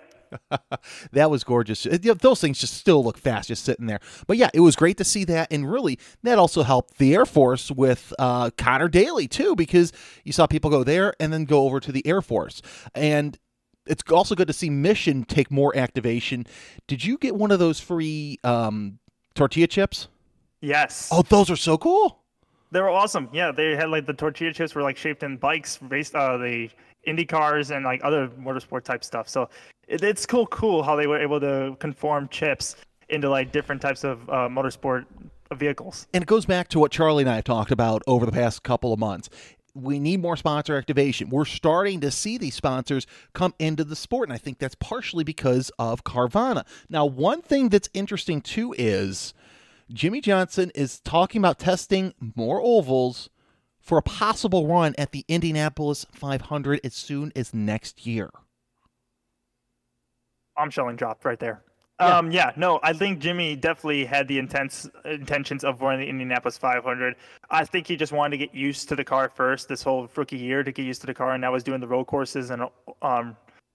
That was gorgeous. Those things just still look fast just sitting there. But yeah, it was great to see that. And really, that also helped the Air Force with Connor Daly, too, because you saw people go there and then go over to the Air Force. And it's also good to see Mission take more activation. Did you get one of those free tortilla chips? Yes. Oh, those are so cool. They were awesome. Yeah, they had the tortilla chips were shaped in bikes, the Indy cars and other motorsport type stuff. So it's cool how they were able to conform chips into different types of motorsport vehicles. And it goes back to what Charlie and I have talked about over the past couple of months. We need more sponsor activation. We're starting to see these sponsors come into the sport, and I think that's partially because of Carvana. Now, one thing that's interesting too is Jimmie Johnson is talking about testing more ovals for a possible run at the Indianapolis 500 as soon as next year. Bombshelling dropped right there. Yeah. I think Jimmie definitely had the intentions of running the Indianapolis 500. I think he just wanted to get used to the car first, this whole rookie year, to get used to the car, and that was doing the road courses and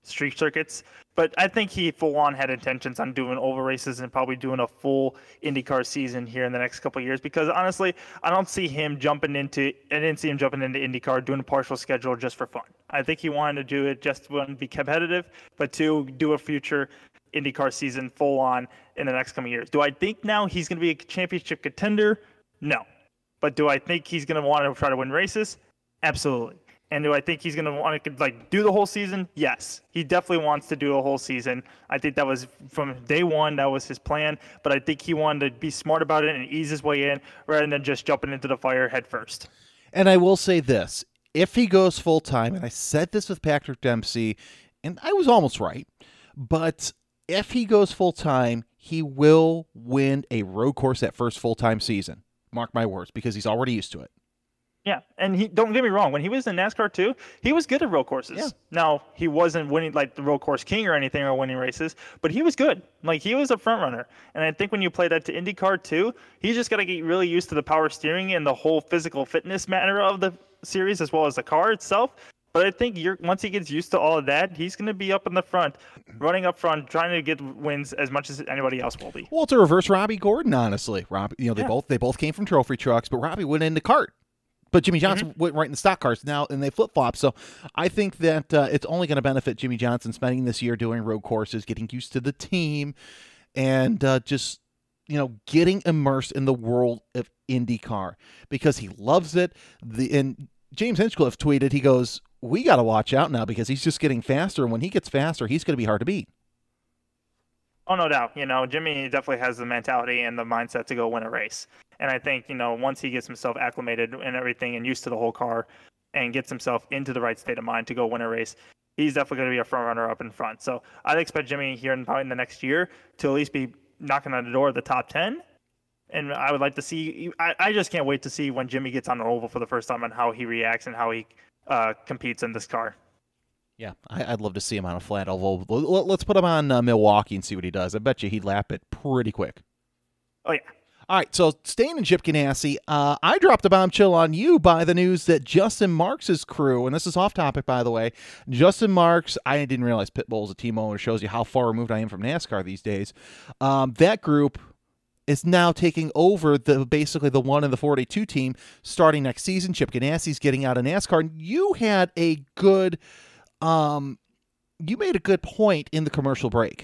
street circuits. But I think he full on had intentions on doing oval races and probably doing a full IndyCar season here in the next couple of years. Because honestly, I didn't see him jumping into IndyCar doing a partial schedule just for fun. I think he wanted to do it just to be competitive, but to do a future IndyCar season full on in the next coming years. Do I think now he's going to be a championship contender? No. But do I think he's going to want to try to win races? Absolutely. And do I think he's going to want to do the whole season? Yes. He definitely wants to do a whole season. I think that was from day one, that was his plan. But I think he wanted to be smart about it and ease his way in rather than just jumping into the fire head first. And I will say this. If he goes full-time, and I said this with Patrick Dempsey, and I was almost right, but if he goes full-time, he will win a road course that first full-time season. Mark my words, because he's already used to it. Yeah, and don't get me wrong. When he was in NASCAR too, he was good at road courses. Yeah. Now, he wasn't winning like the road course king or anything or winning races, but he was good. Like, he was a front runner. And I think when you play that to IndyCar too, he's just got to get really used to the power steering and the whole physical fitness matter of the series as well as the car itself. But I think once he gets used to all of that, he's going to be up in the front, running up front, trying to get wins as much as anybody else will be. Well, it's a reverse Robbie Gordon, honestly. Robbie, they both came from trophy trucks, but Robbie went into kart. But Jimmy Johnson went right in the stock cars now, and they flip-flop. So I think that it's only going to benefit Jimmy Johnson spending this year doing road courses, getting used to the team, and just getting immersed in the world of IndyCar because he loves it. And James Hinchcliffe tweeted, he goes, "We got to watch out now because he's just getting faster, and when he gets faster, he's going to be hard to beat." Oh, no doubt. Jimmy definitely has the mentality and the mindset to go win a race. And I think, once he gets himself acclimated and everything and used to the whole car and gets himself into the right state of mind to go win a race, he's definitely going to be a front runner up in front. So I'd expect Jimmy here probably in the next year to at least be knocking on the door of the top 10. And I would like to see, I just can't wait to see when Jimmy gets on an oval for the first time and how he reacts and how he competes in this car. Yeah, I'd love to see him on a flat oval. Let's put him on Milwaukee and see what he does. I bet you he'd lap it pretty quick. Oh, yeah. All right, so staying in Chip Ganassi, I dropped a bombshell on you by the news that Justin Marks' crew, and this is off topic, by the way, Justin Marks, I didn't realize Pitbull is a team owner, shows you how far removed I am from NASCAR these days. That group is now taking over basically the 1 and the 42 team starting next season. Chip Ganassi's getting out of NASCAR, and you had a good, you made a good point in the commercial break.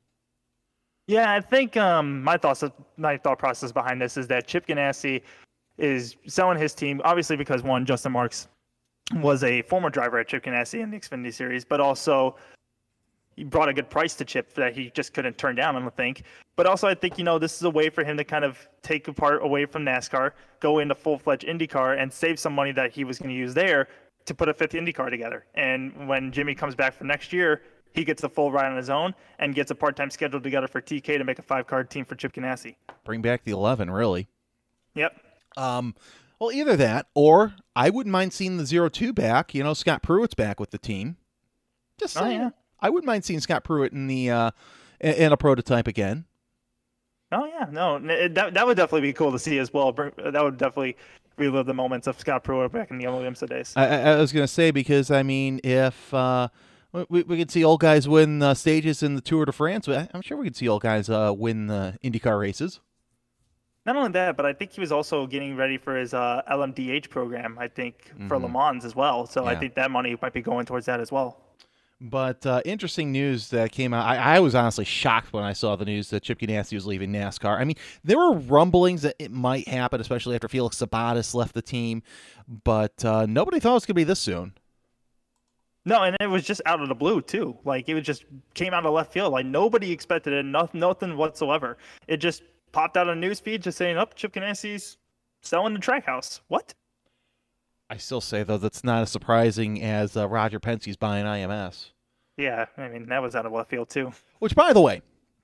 Yeah, I think my thought process behind this is that Chip Ganassi is selling his team, obviously because, one, Justin Marks was a former driver at Chip Ganassi in the Xfinity Series, but also he brought a good price to Chip that he just couldn't turn down, I don't think. But also I think, this is a way for him to kind of take a part away from NASCAR, go into full-fledged IndyCar, and save some money that he was going to use there to put a 5th IndyCar together. And when Jimmy comes back for next year, he gets a full ride on his own and gets a part-time schedule together for TK to make a 5-car team for Chip Ganassi. Bring back the 11, really. Yep. Well, either that, or I wouldn't mind seeing the 02 back. Scott Pruitt's back with the team. Just saying. Oh, yeah. I wouldn't mind seeing Scott Pruitt in in a prototype again. Oh, yeah. No, that would definitely be cool to see as well. That would definitely relive the moments of Scott Pruitt back in the Williamson days. I was going to say, because, if... We could see old guys win stages in the Tour de France. I'm sure we could see old guys win the IndyCar races. Not only that, but I think he was also getting ready for his LMDH program, I think, for Le Mans as well. So yeah. I think that money might be going towards that as well. But interesting news that came out. I was honestly shocked when I saw the news that Chip Ganassi was leaving NASCAR. I mean, there were rumblings that it might happen, especially after Felix Sabates left the team. But nobody thought it was going to be this soon. No, and it was just out of the blue, too. Like, it just came out of left field. Like, nobody expected it, nothing whatsoever. It just popped out on news feed just saying, Chip Ganassi's selling the Trackhouse. What? I still say, though, that's not as surprising as Roger Penske's buying IMS. Yeah, I mean, that was out of left field, too. Which, by the way,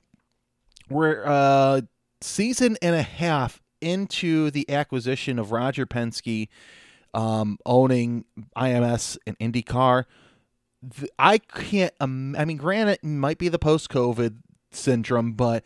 we're season and a half into the acquisition of Roger Penske owning IMS and IndyCar. I can't, I mean, granted, it might be the post-COVID syndrome, but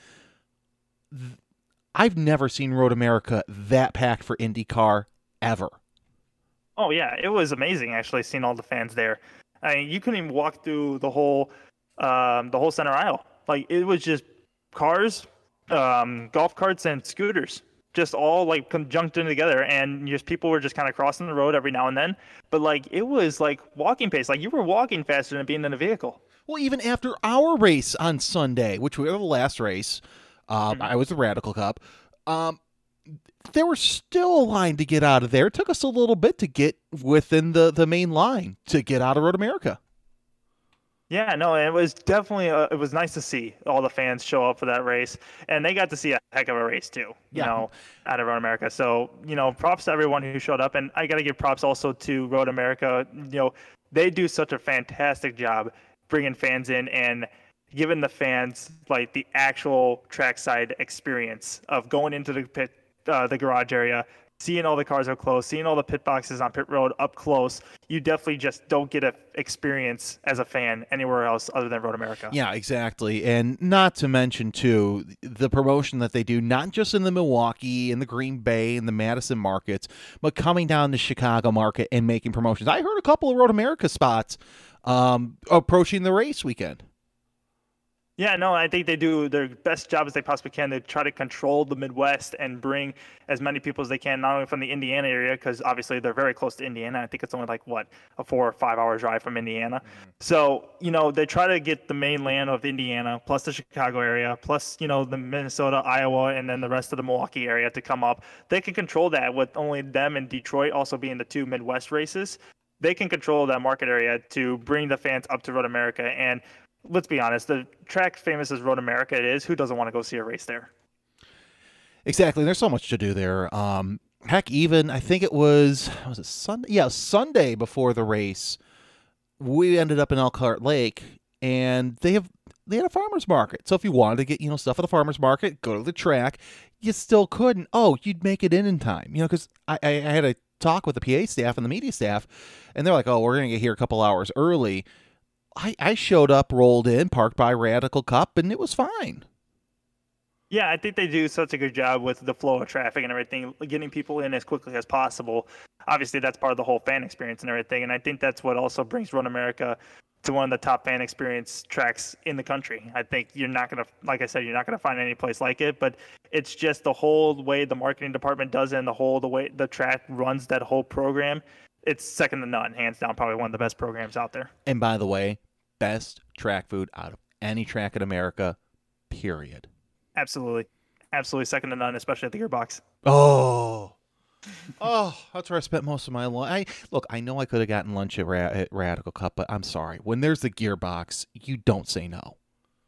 I've never seen Road America that packed for IndyCar ever. Oh, yeah, it was amazing, actually, seeing all the fans there. I mean, you couldn't even walk through the whole center aisle. Like, it was just cars, golf carts, and scooters, just all like conjuncted together, and just people were just kind of crossing the road every now and then. But like, it was like walking pace. Like, you were walking faster than being in a vehicle. Well, even after our race on Sunday, which we were the last race, I was the Radical Cup. There was still a line to get out of there. It took us a little bit to get within the main line to get out of Road America. Yeah, no, it was definitely it was nice to see all the fans show up for that race, and they got to see a heck of a race too, you know, out of Road America. So, you know, props to everyone who showed up, and I got to give props also to Road America. You know, they do such a fantastic job bringing fans in and giving the fans like the actual trackside experience of going into the pit, the garage area, seeing all the cars up close, seeing all the pit boxes on pit road up close. You definitely just don't get an experience as a fan anywhere else other than Road America. Yeah, exactly. And not to mention, too, the promotion that they do, not just in the Milwaukee and the Green Bay and the Madison markets, but coming down the Chicago market and making promotions. I heard a couple of Road America spots approaching the race weekend. Yeah, no, I think they do their best job as they possibly can. They try to control the Midwest and bring as many people as they can, not only from the Indiana area, because obviously they're very close to Indiana. I think it's only like, a 4 or 5 hour drive from Indiana. Mm-hmm. So, you know, they try to get the mainland of Indiana, plus the Chicago area, plus, you know, the Minnesota, Iowa, and then the rest of the Milwaukee area to come up. They can control that with only them and Detroit also being the 2 Midwest races. They can control that market area to bring the fans up to Road America. And let's be honest, the track famous as Road America it is, who doesn't want to go see a race there? Exactly. There's so much to do there. Heck, even I think was it Sunday? Yeah, Sunday before the race, we ended up in Elkhart Lake, and they had a farmer's market. So if you wanted to get, you know, stuff at the farmer's market, go to the track, you still couldn't. Oh, you'd make it in time, you know, because I had a talk with the PA staff and the media staff, and they're like, oh, we're going to get here a couple hours early. I showed up, rolled in, parked by Radical Cup, and it was fine. Yeah, I think they do such a good job with the flow of traffic and everything, getting people in as quickly as possible. Obviously, that's part of the whole fan experience and everything, and I think that's what also brings Road America to one of the top fan experience tracks in the country. I think you're not going to, like I said, you're not going to find any place like it, but it's just the whole way the marketing department does it and the way the track runs that whole program. It's second to none, hands down, probably one of the best programs out there. And by the way, best track food out of any track in America, period. Absolutely. Absolutely second to none, especially at the Gearbox. Oh, that's where I spent most of my life. Look, I know I could have gotten lunch at Radical Cup, but I'm sorry. When there's the Gearbox, you don't say no.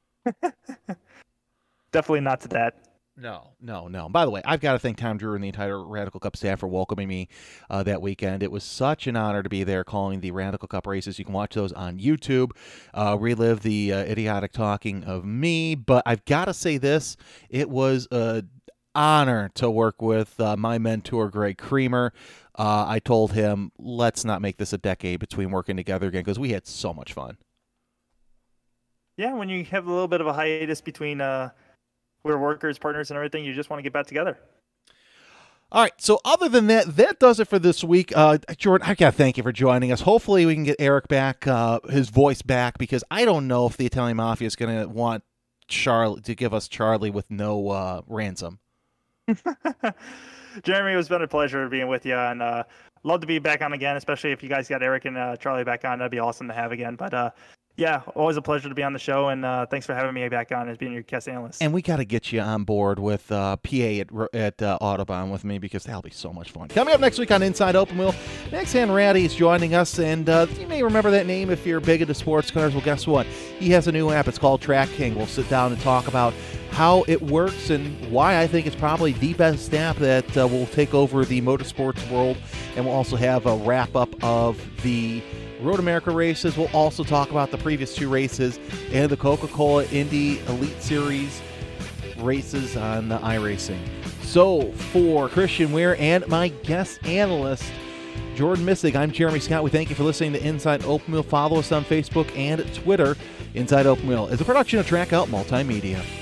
Definitely not to that. No. By the way, I've got to thank Tom Drew and the entire Radical Cup staff for welcoming me that weekend. It was such an honor to be there calling the Radical Cup races. You can watch those on YouTube, relive the idiotic talking of me. But I've got to say this, it was an honor to work with my mentor, Greg Creamer. I told him, let's not make this a decade between working together again, because we had so much fun. Yeah, when you have a little bit of a hiatus between we're workers, partners, and everything, you just want to get back together. All right, so other than that does it for this week. Jordan, I got to thank you for joining us. Hopefully we can get Eric back, his voice back, because I don't know if the Italian Mafia is going to want Charlie to give us Charlie with no ransom. Jeremy, it was been a pleasure being with you, and love to be back on again, especially if you guys got Eric and Charlie back on. That'd be awesome to have again. But yeah, always a pleasure to be on the show, and thanks for having me back on as being your guest analyst. And we got to get you on board with PA at Audubon with me, because that'll be so much fun. Coming up next week on Inside Open Wheel, Max Hanratty is joining us, and you may remember that name if you're big into sports cars. Well, guess what? He has a new app. It's called Track King. We'll sit down and talk about how it works and why I think it's probably the best app that will take over the motorsports world. And we'll also have a wrap-up of the Road America races. We'll also talk about the previous 2 races and the Coca-Cola Indy Elite Series races on the iRacing. So for Christian Weir and my guest analyst, Jordan Missig, I'm Jeremy Scott. We thank you for listening to Inside Open Wheel. Follow us on Facebook and Twitter. Inside Open Wheel is a production of Track Out Multimedia.